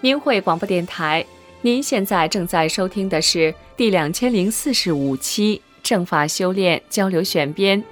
明慧广播电台，您现在正在收听的是第2045期正法修炼交流选编。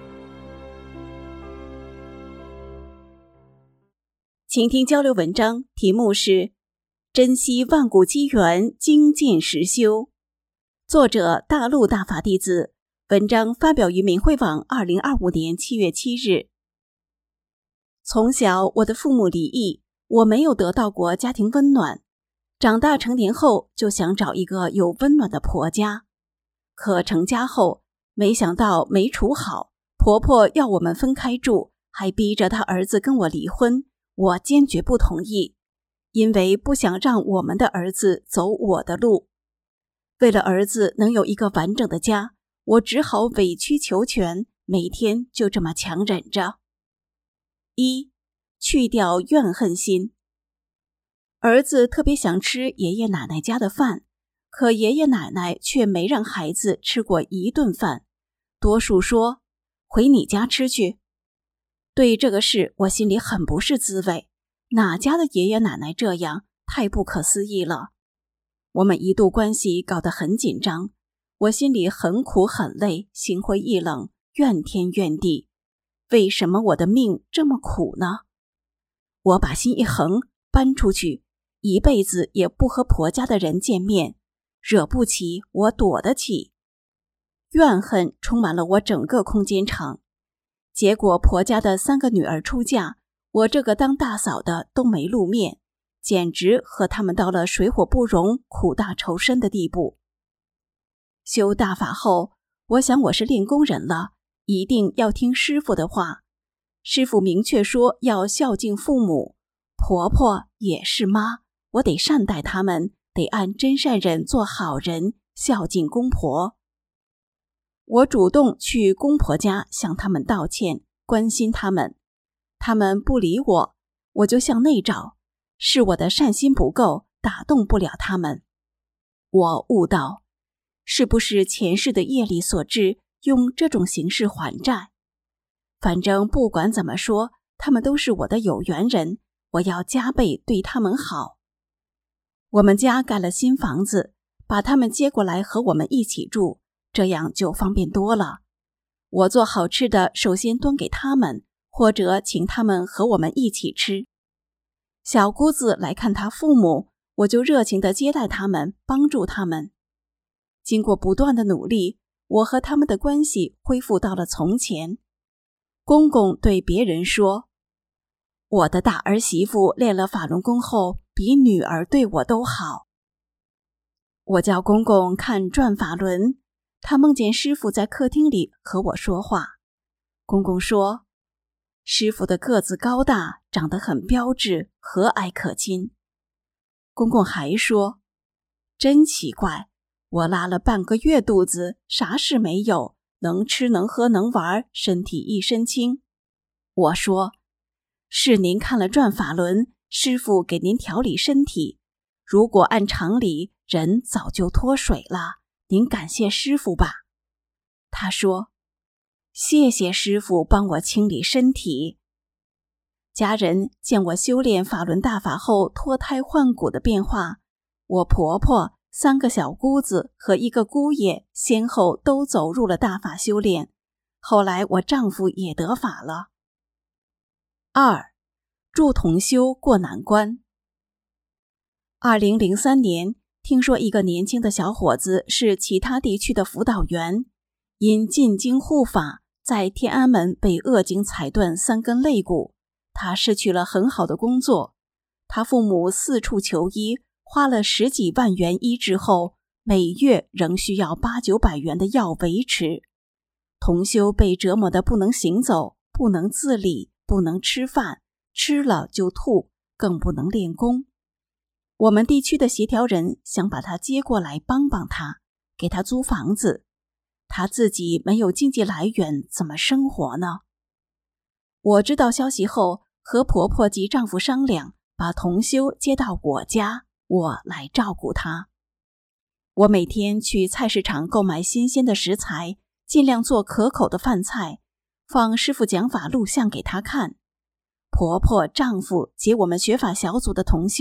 请听交流文章，题目是珍惜万古机缘，精进实修。作者大陆大法弟子，文章发表于明慧网2025年7月7日。从小我的父母离异，我没有得到过家庭温暖，长大成年后就想找一个有温暖的婆家。可成家后，没想到没处好，婆婆要我们分开住，还逼着她儿子跟我离婚，我坚决不同意，因为不想让我们的儿子走我的路。为了儿子能有一个完整的家，我只好委曲求全，每天就这么强忍着。1. 去掉怨恨心。儿子特别想吃爷爷奶奶家的饭，可爷爷奶奶却没让孩子吃过一顿饭，多数说回你家吃去。对这个事我心里很不是滋味，哪家的爷爷奶奶这样，太不可思议了。我们一度关系搞得很紧张，我心里很苦很累，心灰意冷，怨天怨地。为什么我的命这么苦呢？我把心一横，搬出去，一辈子也不和婆家的人见面，惹不起我躲得起。怨恨充满了我整个空间场。结果婆家的3个女儿出嫁，我这个当大嫂的都没露面，简直和他们到了水火不容、苦大仇深的地步。修大法后，我想我是练功人了，一定要听师父的话。师父明确说要孝敬父母，婆婆也是妈，我得善待他们，得按真善忍做好人，孝敬公婆。我主动去公婆家向他们道歉，关心他们。他们不理我，我就向内找，是我的善心不够，打动不了他们。我悟到，是不是前世的业力所致，用这种形式还债？反正不管怎么说，他们都是我的有缘人，我要加倍对他们好。我们家盖了新房子，把他们接过来和我们一起住，这样就方便多了。我做好吃的，首先端给他们，或者请他们和我们一起吃。小姑子来看她父母，我就热情地接待他们，帮助他们。经过不断的努力，我和他们的关系恢复到了从前。公公对别人说，我的大儿媳妇练了法轮功后，比女儿对我都好。我叫公公看转法轮，他梦见师父在客厅里和我说话。公公说，师父的个子高大，长得很标致，和蔼可亲。公公还说，真奇怪，我拉了半个月肚子，啥事没有，能吃能喝能玩，身体一身轻。我说，是您看了转法轮，师父给您调理身体，如果按常理，人早就脱水了，您感谢师父吧。他说，谢谢师父帮我清理身体。家人见我修炼法轮大法后脱胎换骨的变化，我婆婆、3个小姑子和1个姑爷先后都走入了大法修炼，后来我丈夫也得法了。2. 助同修过难关。2003年，听说一个年轻的小伙子是其他地区的辅导员，因进京护法，在天安门被恶警踩断3根肋骨，他失去了很好的工作。他父母四处求医，花了10几万元医治后，每月仍需要800-900元的药维持。同修被折磨得不能行走，不能自理，不能吃饭，吃了就吐，更不能练功。我们地区的协调人想把他接过来帮帮他，给他租房子。他自己没有经济来源，怎么生活呢？我知道消息后，和婆婆及丈夫商量，把同修接到我家，我来照顾他。我每天去菜市场购买新鲜的食材，尽量做可口的饭菜，放师父讲法录像给他看。婆婆、丈夫及我们学法小组的同修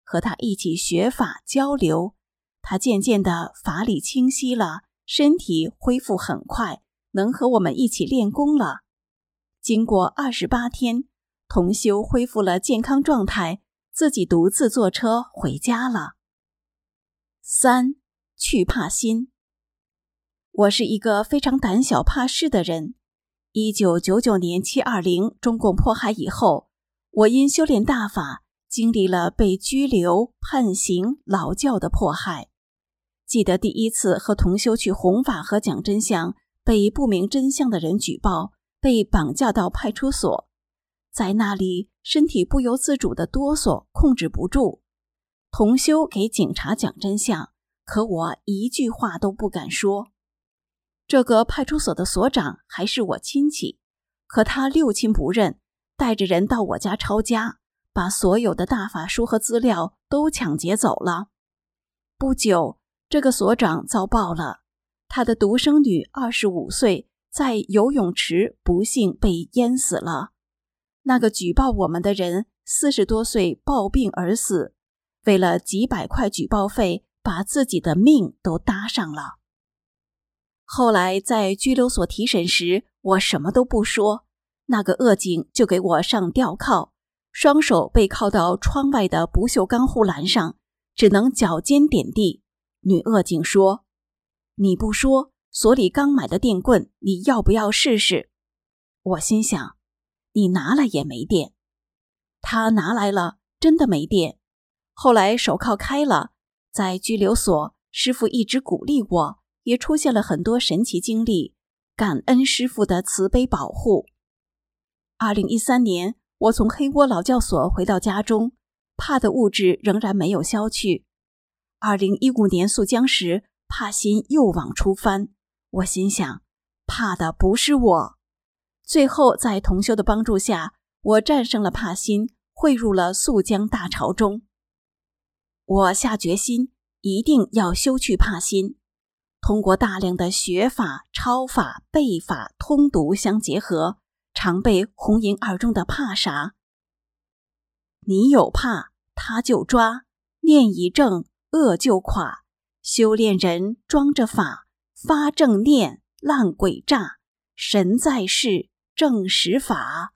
和他一起学法交流，他渐渐的法理清晰了，身体恢复很快，能和我们一起练功了。经过28天，同修恢复了健康状态，自己独自坐车回家了。3. 去怕心。我是一个非常胆小怕事的人。1999年720中共迫害以后，我因修炼大法，经历了被拘留、判刑、劳教的迫害。记得第一次和同修去弘法和讲真相，被不明真相的人举报，被绑架到派出所。在那里，身体不由自主的哆嗦，控制不住。同修给警察讲真相，可我一句话都不敢说。这个派出所的所长还是我亲戚，可他六亲不认，带着人到我家抄家，把所有的大法书和资料都抢劫走了。不久，这个所长遭报了，他的独生女25岁，在游泳池不幸被淹死了。那个举报我们的人40多岁暴病而死，为了几百块举报费，把自己的命都搭上了。后来在拘留所提审时，我什么都不说，那个恶警就给我上吊铐，双手被铐到窗外的不锈钢护栏上，只能脚尖点地。女恶警说：“你不说，所里刚买的电棍，你要不要试试？”我心想，你拿来也没电。他拿来了，真的没电。后来手铐开了，在拘留所，师父一直鼓励我，也出现了很多神奇经历，感恩师父的慈悲保护。2013年，我从黑窝劳教所回到家中，怕的物质仍然没有消去。2015年溯江时，怕心又往出翻，我心想，怕的不是我。最后在同修的帮助下，我战胜了怕心，汇入了溯江大潮中。我下决心，一定要修去怕心。通过大量的学法、抄法、背法、通读相结合，常背红银二中的怕啥。你有怕，他就抓，念一正，恶就垮。修炼人装着法，发正念，烂鬼诈。神在世，正实法。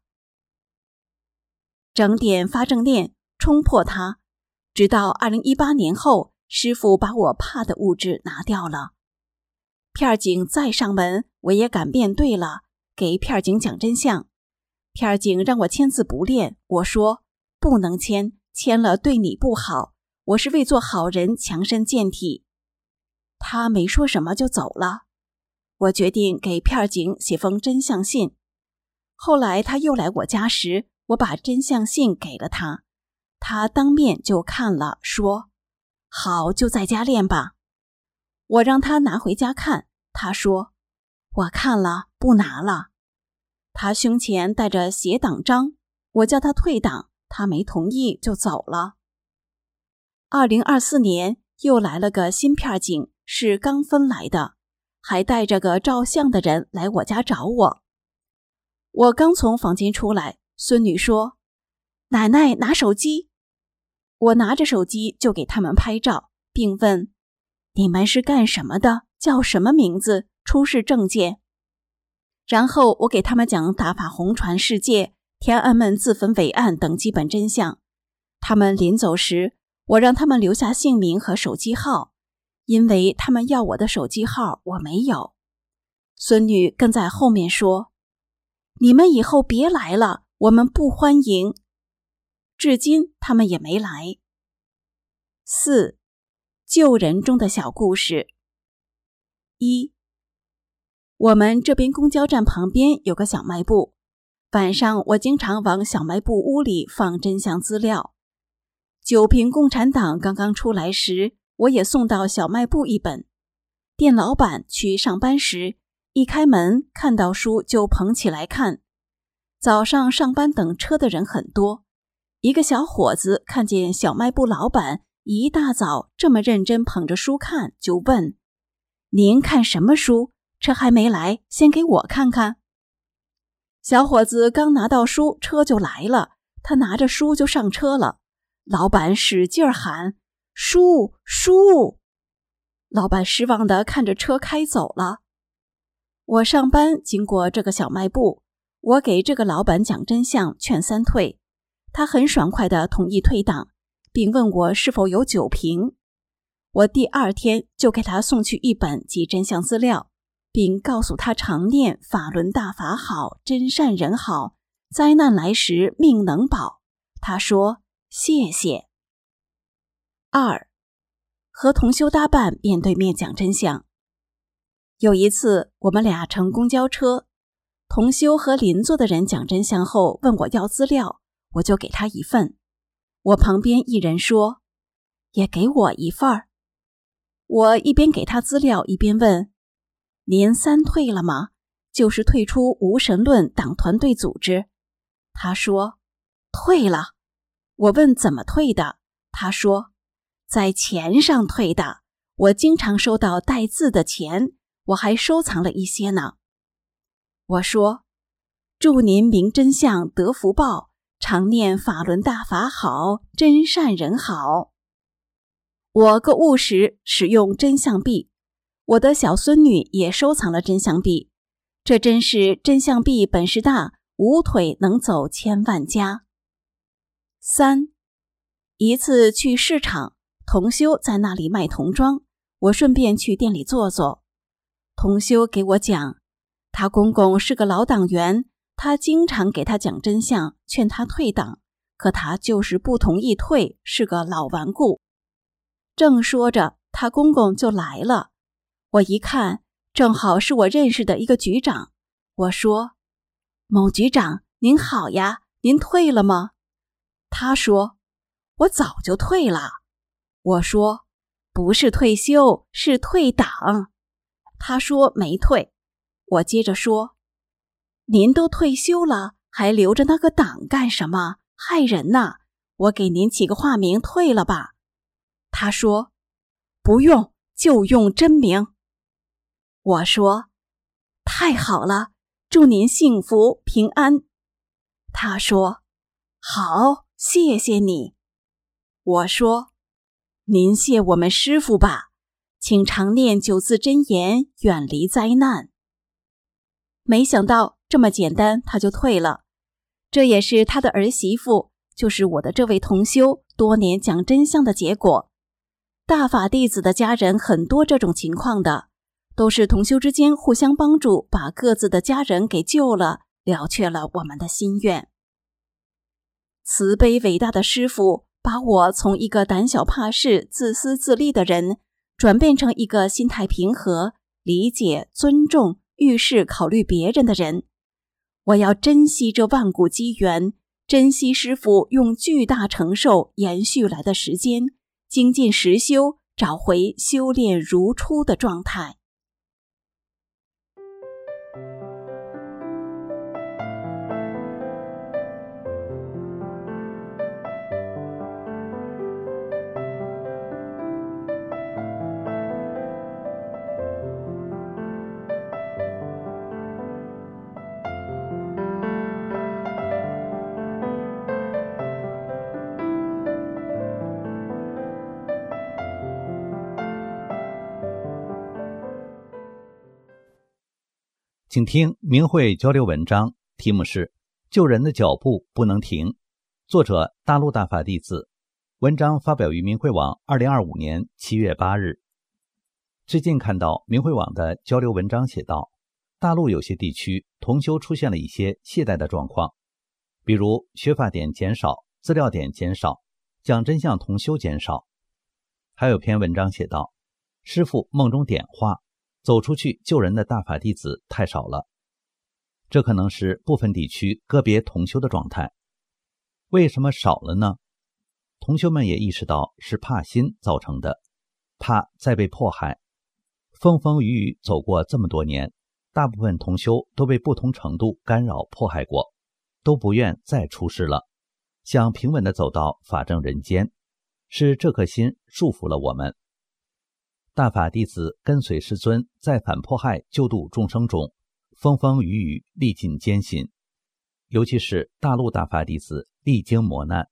整点发正念，冲破它。直到2018年后，师父把我怕的物质拿掉了。片警再上门，我也敢面对了，给片警讲真相。片警让我签字不练，我说不能签，签了对你不好，我是为做好人强身健体。他没说什么就走了。我决定给片警写封真相信。后来他又来我家时，我把真相信给了他，他当面就看了，说好，就在家练吧。我让他拿回家看，他说我看了，不拿了。他胸前带着邪党章，我叫他退党，他没同意就走了。2024年又来了个新片警，是刚分来的，还带着个照相的人来我家找我。我刚从房间出来，孙女说：“奶奶拿手机。”我拿着手机就给他们拍照，并问：“你们是干什么的？叫什么名字？出示证件。”然后我给他们讲大法红传世界、天安门自焚伟案等基本真相。他们临走时，我让他们留下姓名和手机号，因为他们要我的手机号，我没有。孙女跟在后面说：“你们以后别来了，我们不欢迎。”至今他们也没来。4. 救人中的小故事。1. 我们这边公交站旁边有个小卖部，晚上我经常往小卖部屋里放真相资料。九评共产党刚刚出来时，我也送到小卖部一本。店老板去上班时，一开门看到书就捧起来看。早上上班等车的人很多，一个小伙子看见小卖部老板一大早这么认真捧着书看，就问：“您看什么书？车还没来，先给我看看。”小伙子刚拿到书，车就来了，他拿着书就上车了。 老板使劲喊：叔叔！老板失望地看着车开走了。我上班经过这个小卖部，我给这个老板讲真相，劝3退，他很爽快地同意退档，并问我是否有酒瓶。我第2天就给他送去1本及真相资料，并告诉他常念法轮大法好，真善人好，灾难来时命能保。他说谢谢。2. 和同修搭伴面对面讲真相。有一次我们俩乘公交车，同修和邻座的人讲真相后问我要资料，我就给他1份。我旁边一人说，也给我1份。我一边给他资料一边问，您3退了吗？就是退出无神论党团队组织。他说退了。我问怎么退的，他说在钱上退的，我经常收到带字的钱，我还收藏了一些呢。我说祝您明真相得福报，常念法轮大法好，真善人好。我购物时使用真相币，我的小孙女也收藏了真相币，这真是真相币本事大，无腿能走千万家。3. 一次去市场，同修在那里卖童装，我顺便去店里坐坐。同修给我讲，他公公是个老党员，他经常给他讲真相，劝他退党，可他就是不同意退，是个老顽固。正说着，他公公就来了。我一看，正好是我认识的一个局长。我说，某局长您好呀，您退了吗？他说，我早就退了。我说，不是退休，是退党。他说没退。我接着说，您都退休了，还留着那个党干什么？害人呐！我给您起个化名，退了吧。他说，不用，就用真名。我说，太好了，祝您幸福平安。他说，好，谢谢你。我说，您谢我们师父吧，请常念9字真言，远离灾难。没想到这么简单他就退了，这也是他的儿媳妇，就是我的这位同修多年讲真相的结果。大法弟子的家人很多这种情况的，都是同修之间互相帮助，把各自的家人给救了，了却了我们的心愿。慈悲伟大的师父把我从一个胆小怕事、自私自利的人，转变成一个心态平和、理解、尊重、遇事考虑别人的人。我要珍惜这万古机缘，珍惜师父用巨大承受延续来的时间，精进实修，找回修炼如初的状态。 请听明慧交流文章，题目是救人的脚步不能停，作者大陆大法弟子，文章发表于明慧网2025年7月8日。最近看到明慧网的交流文章写道，大陆有些地区同修出现了一些懈怠的状况，比如学法点减少，资料点减少，讲真相同修减少。还有篇文章写道，师父梦中点化，走出去救人的大法弟子太少了。这可能是部分地区个别同修的状态。为什么少了呢？同修们也意识到是怕心造成的，怕再被迫害。风风雨雨走过这么多年，大部分同修都被不同程度干扰迫害过，都不愿再出世了，想平稳地走到法正人间，是这颗心束缚了我们。大法弟子跟随师尊在反迫害救度众生中风风雨雨，历尽艰辛，尤其是大陆大法弟子历经磨难，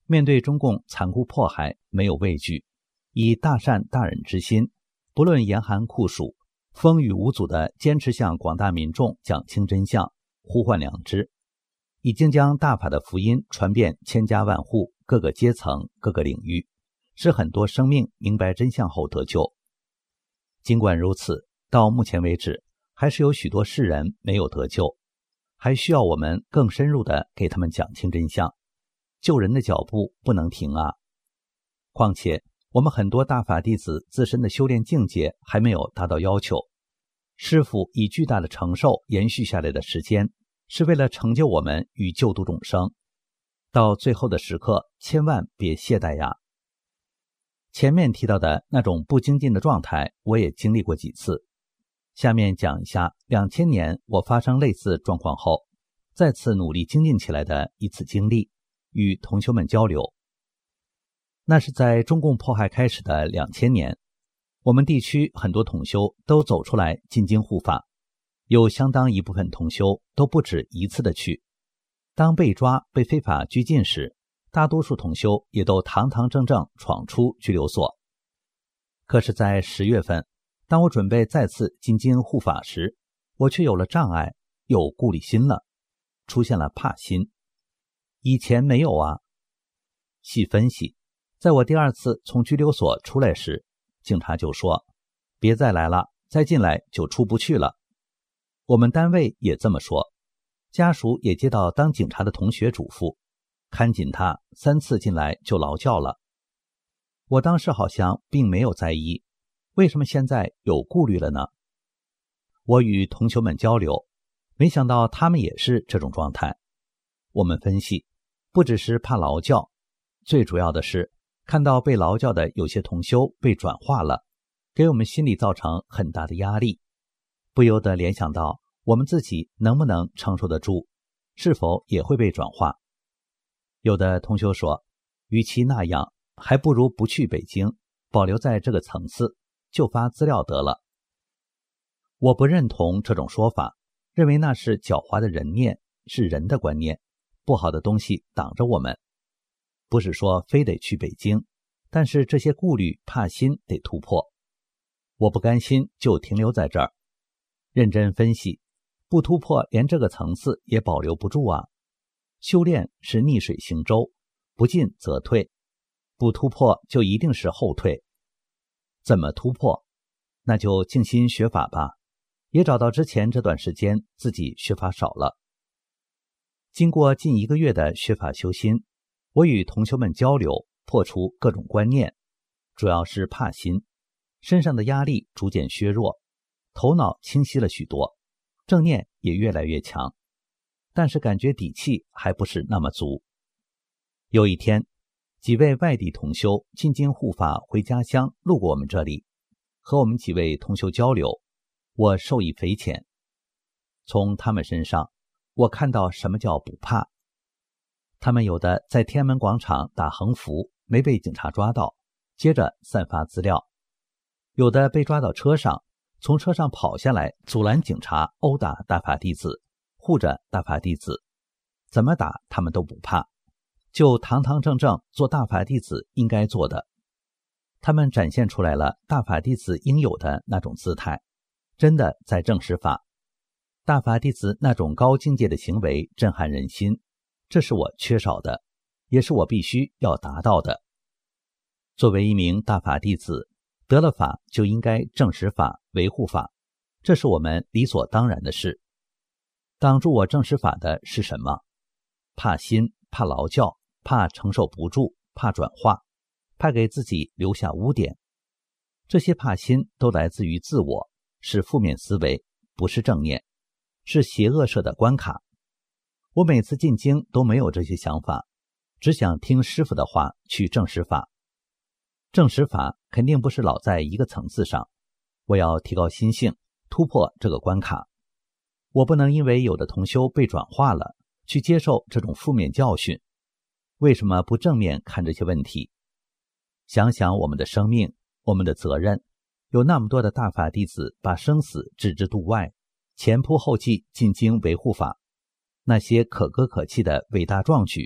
面对中共残酷迫害没有畏惧，以大善大忍之心，不论严寒酷暑，风雨无阻地坚持向广大民众讲清真相，呼唤良知，已经将大法的福音传遍千家万户、各个阶层、各个领域，使很多生命明白真相后得救。尽管如此，到目前为止，还是有许多世人没有得救，还需要我们更深入地给他们讲清真相。救人的脚步不能停啊！况且我们很多大法弟子自身的修炼境界还没有达到要求，师父以巨大的承受延续下来的时间，是为了成就我们与救度众生。到最后的时刻，千万别懈怠呀！前面提到的那种不精进的状态，我也经历过几次。下面讲一下2000年我发生类似状况后，再次努力精进起来的一次经历，与同修们交流。那是在中共迫害开始的2000年，我们地区很多同修都走出来进京护法，有相当一部分同修都不止一次的去。当被抓被非法拘禁时，大多数同修也都堂堂正正闯出拘留所。可是在10月份，当我准备再次进京护法时，我却有了障碍，有顾虑心了，出现了怕心。以前没有啊。细分析，在我第二次从拘留所出来时，警察就说别再来了，再进来就出不去了。我们单位也这么说，家属也接到当警察的同学嘱咐，看紧他3次进来就劳教了。我当时好像并没有在意，为什么现在有顾虑了呢？我与同学们交流，没想到他们也是这种状态。我们分析，不只是怕劳教，最主要的是看到被劳教的有些同修被转化了，给我们心里造成很大的压力，不由得联想到我们自己能不能承受得住，是否也会被转化。有的同修说，与其那样，还不如不去北京，保留在这个层次，就发资料得了。我不认同这种说法，认为那是狡猾的人念，是人的观念，不好的东西挡着我们。不是说非得去北京，但是这些顾虑怕心得突破。我不甘心就停留在这儿，认真分析，不突破连这个层次也保留不住啊。修炼是逆水行舟，不进则退，不突破就一定是后退。怎么突破？那就静心学法吧，也找到之前这段时间自己学法少了。经过近1个月的学法修心，我与同修们交流，破除各种观念，主要是怕心，身上的压力逐渐削弱，头脑清晰了许多，正念也越来越强，但是感觉底气还不是那么足。有一天，几位外地同修进京护法回家乡，路过我们这里，和我们几位同修交流，我受益匪浅。从他们身上，我看到什么叫不怕。他们有的在天安门广场打横幅，没被警察抓到，接着散发资料；有的被抓到车上，从车上跑下来，阻拦警察殴打大法弟子，护着大法弟子，怎么打他们都不怕，就堂堂正正做大法弟子应该做的。他们展现出来了大法弟子应有的那种姿态，真的在正视法。大法弟子那种高境界的行为震撼人心，这是我缺少的，也是我必须要达到的。作为一名大法弟子，得了法就应该正视法，维护法，这是我们理所当然的事。挡住我正视法的是什么？怕心，怕劳教，怕承受不住，怕转化，怕给自己留下污点。这些怕心都来自于自我，是负面思维，不是正念，是邪恶设的关卡。我每次进京都没有这些想法，只想听师父的话去正视法。正视法肯定不是老在一个层次上，我要提高心性，突破这个关卡。我不能因为有的同修被转化了，去接受这种负面教训。为什么不正面看这些问题？想想我们的生命，我们的责任，有那么多的大法弟子把生死置之度外，前仆后继进京维护法，那些可歌可泣的伟大壮举，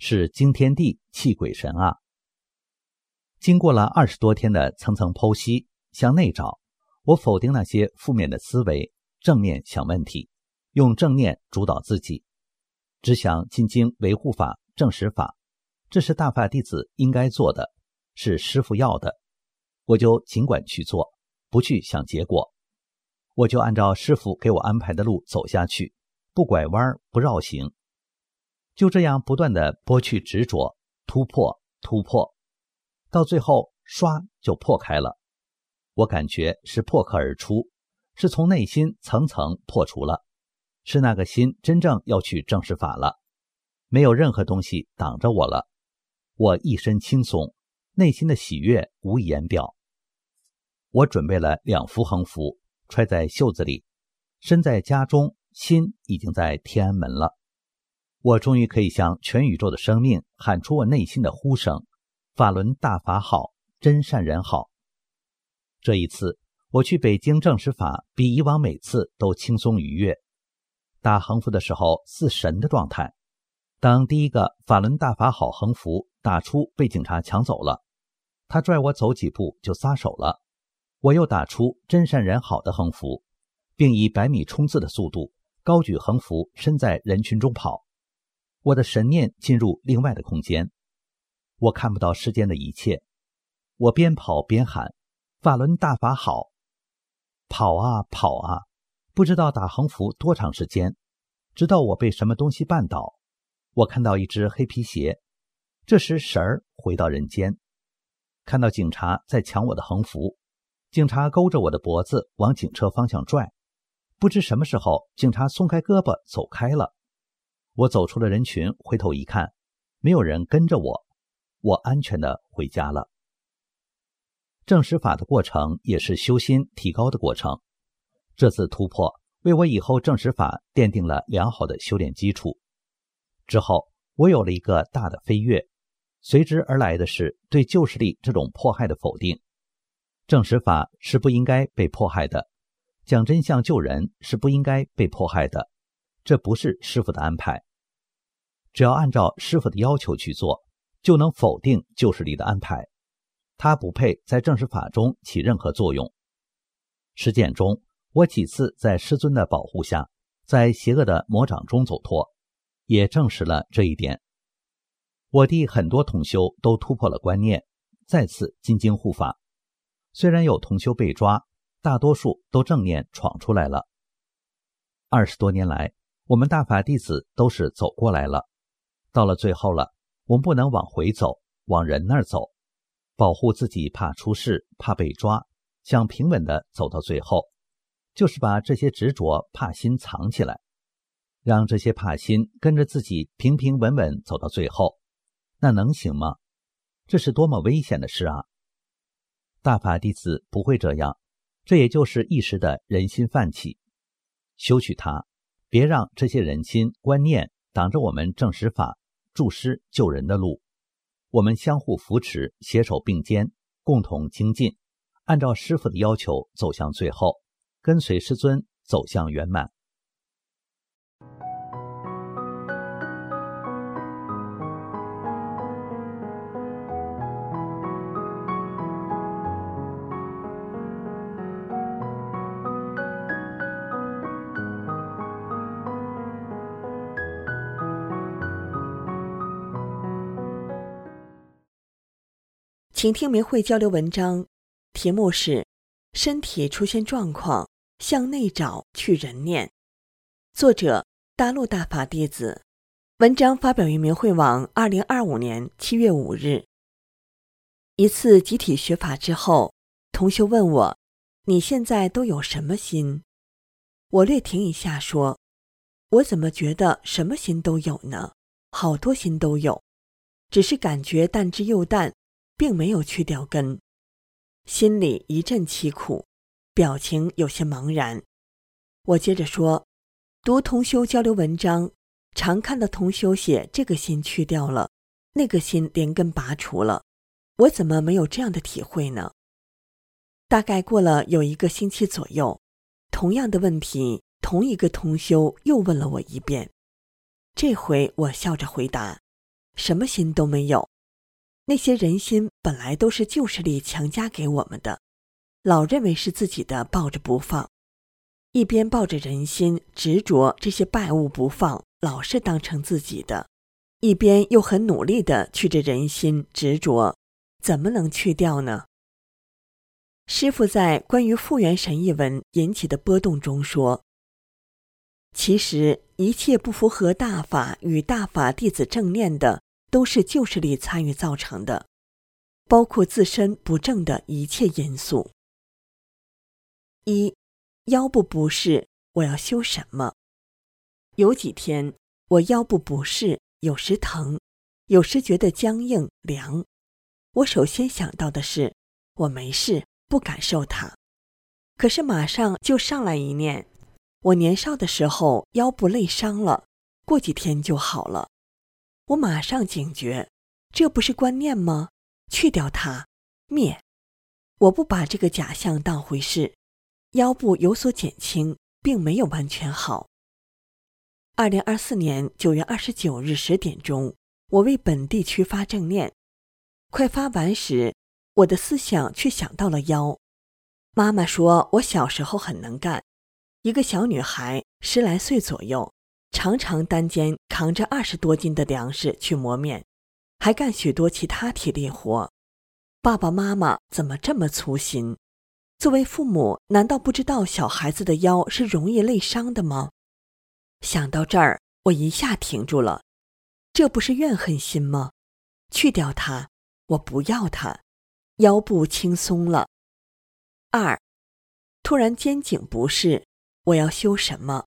是惊天地泣鬼神啊！经过了20多天的层层剖析，向内找，我否定那些负面的思维，正面想问题，用正念主导自己，只想进经维护法、证实法，这是大法弟子应该做的，是师父要的，我就尽管去做，不去想结果。我就按照师父给我安排的路走下去，不拐弯不绕行，就这样不断地剥去执着，突破，到最后唰就破开了。我感觉是破壳而出，是从内心层层破除了，是那个心真正要去证实法了，没有任何东西挡着我了，我一身轻松，内心的喜悦无以言表。我准备了2幅横幅，揣在袖子里，身在家中，心已经在天安门了。我终于可以向全宇宙的生命喊出我内心的呼声：法轮大法好，真善人好。这一次我去北京证实法比以往每次都轻松愉悦。打横幅的时候似神的状态，当第一个法轮大法好横幅打出被警察抢走了，他拽我走几步就撒手了。我又打出真善人好的横幅，并以100米冲刺的速度高举横幅，身在人群中跑。我的神念进入另外的空间，我看不到世间的一切。我边跑边喊：法轮大法好！跑啊跑啊，不知道打横幅多长时间，直到我被什么东西绊倒。我看到一只黑皮鞋，这时神儿回到人间，看到警察在抢我的横幅，警察勾着我的脖子往警车方向拽，不知什么时候警察松开胳膊走开了。我走出了人群，回头一看，没有人跟着我，我安全地回家了。证实法的过程也是修心提高的过程，这次突破为我以后证实法奠定了良好的修炼基础。之后我有了一个大的飞跃，随之而来的是对旧势力这种迫害的否定。证实法是不应该被迫害的，讲真相救人是不应该被迫害的，这不是师父的安排。只要按照师父的要求去做，就能否定旧势力的安排，他不配在证实法中起任何作用。实践中，我几次在师尊的保护下，在邪恶的魔掌中走脱，也证实了这一点。我弟很多同修都突破了观念，再次进京护法。虽然有同修被抓，大多数都正念闯出来了。20多年来，我们大法弟子都是走过来了，到了最后了，我们不能往回走，往人那儿走，保护自己怕出事，怕被抓，想平稳地走到最后，就是把这些执着怕心藏起来，让这些怕心跟着自己平平稳稳走到最后，那能行吗？这是多么危险的事啊！大法弟子不会这样，这也就是一时的人心泛起，修取它，别让这些人心观念挡着我们证实法、助师救人的路。我们相互扶持，携手并肩，共同精进，按照师父的要求走向最后，跟随师尊走向圆满。 请听明慧交流文章，题目是身体出现状况，向内找去人念。作者大陆大法弟子，文章发表于明慧网2025年7月5日。一次集体学法之后，同修问我，你现在都有什么心？我略停一下说，我怎么觉得什么心都有呢？好多心都有，只是感觉淡之又淡，并没有去掉根，心里一阵凄苦，表情有些茫然。我接着说，读同修交流文章，常看到同修写这个心去掉了，那个心连根拔除了，我怎么没有这样的体会呢？大概过了有1个星期左右，同样的问题，同一个同修又问了我一遍。这回我笑着回答， 什么心都没有。那些人心本来都是旧势力强加给我们的，老认为是自己的抱着不放，一边抱着人心执着这些败物不放，老是当成自己的，一边又很努力地去着人心执着，怎么能去掉呢？师父在关于复原神一文引起的波动中说，其实一切不符合大法与大法弟子正念的，都是旧势力参与造成的，包括自身不正的一切因素。一，腰部不适，我要修什么？有几天我腰部不适，有时疼，有时觉得僵硬凉。我首先想到的是，我没事，不感受它。可是马上就上来一念，我年少的时候腰部累伤了，过几天就好了。我马上警觉，这不是观念吗？去掉它，灭。我不把这个假象当回事，腰部有所减轻，并没有完全好。2024年9月29日10点钟，我为本地区发正念，快发完时，我的思想却想到了腰。妈妈说我小时候很能干，一个小女孩10来岁左右，常常单肩扛着20多斤的粮食去磨面，还干许多其他体力活。爸爸妈妈怎么这么粗心？作为父母，难道不知道小孩子的腰是容易累伤的吗？想到这儿，我一下停住了。这不是怨恨心吗？去掉它，我不要它。腰部轻松了。2，突然肩颈不适，我要修什么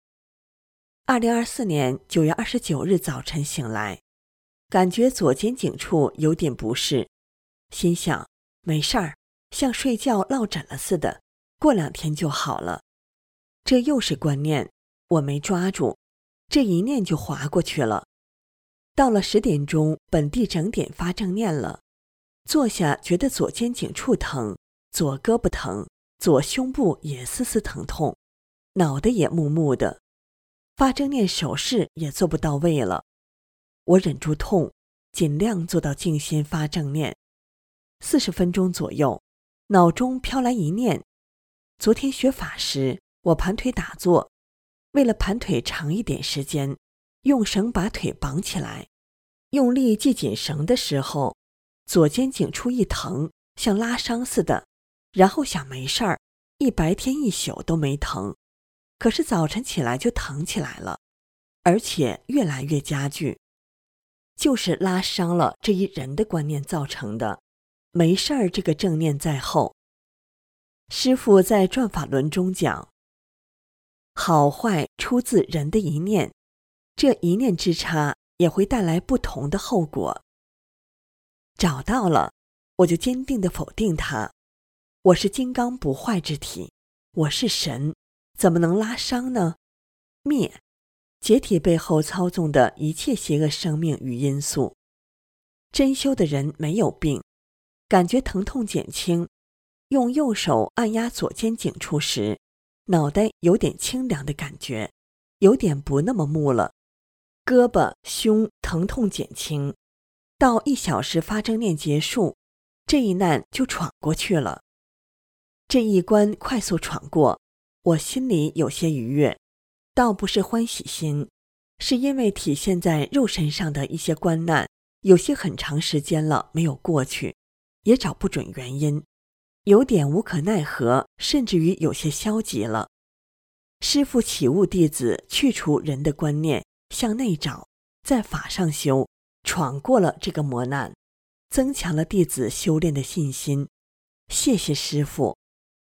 ？2024年9月29日早晨醒来，感觉左肩颈处有点不适，心想没事儿，像睡觉落枕了似的，过2天就好了。这又是观念，我没抓住，这一念就划过去了。到了10点钟，本地整点发正念了，坐下觉得左肩颈处疼，左胳膊疼，左胸部也丝丝疼痛，脑袋也木木的，发正念手势也做不到位了。我忍住痛，尽量做到静心发正念。40分钟左右，脑中飘来一念，昨天学法时，我盘腿打坐，为了盘腿长一点时间，用绳把腿绑起来，用力系紧绳的时候，左肩颈处一疼，像拉伤似的，然后想没事儿，一白天一宿都没疼，可是早晨起来就疼起来了，而且越来越加剧，就是拉伤了这一人的观念造成的。没事儿这个正念在后。师父在转法轮中讲，好坏出自人的一念，这一念之差也会带来不同的后果。找到了，我就坚定地否定它。我是金刚不坏之体，我是神，怎么能拉伤呢？灭，解体背后操纵的一切邪恶生命与因素。真修的人没有病，感觉疼痛减轻，用右手按压左肩颈处时，脑袋有点清凉的感觉，有点不那么木了，胳膊胸疼痛减轻，到1小时发正念结束，这一难就闯过去了。这一关快速闯过，我心里有些愉悦，倒不是欢喜心，是因为体现在肉身上的一些关难，有些很长时间了没有过去，也找不准原因，有点无可奈何，甚至于有些消极了。师父启悟弟子去除人的观念，向内找，在法上修，闯过了这个磨难，增强了弟子修炼的信心。谢谢师父。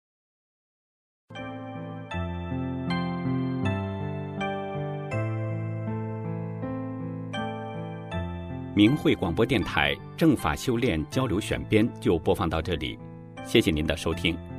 明慧广播电台正法修炼交流选编就播放到这里，谢谢您的收听。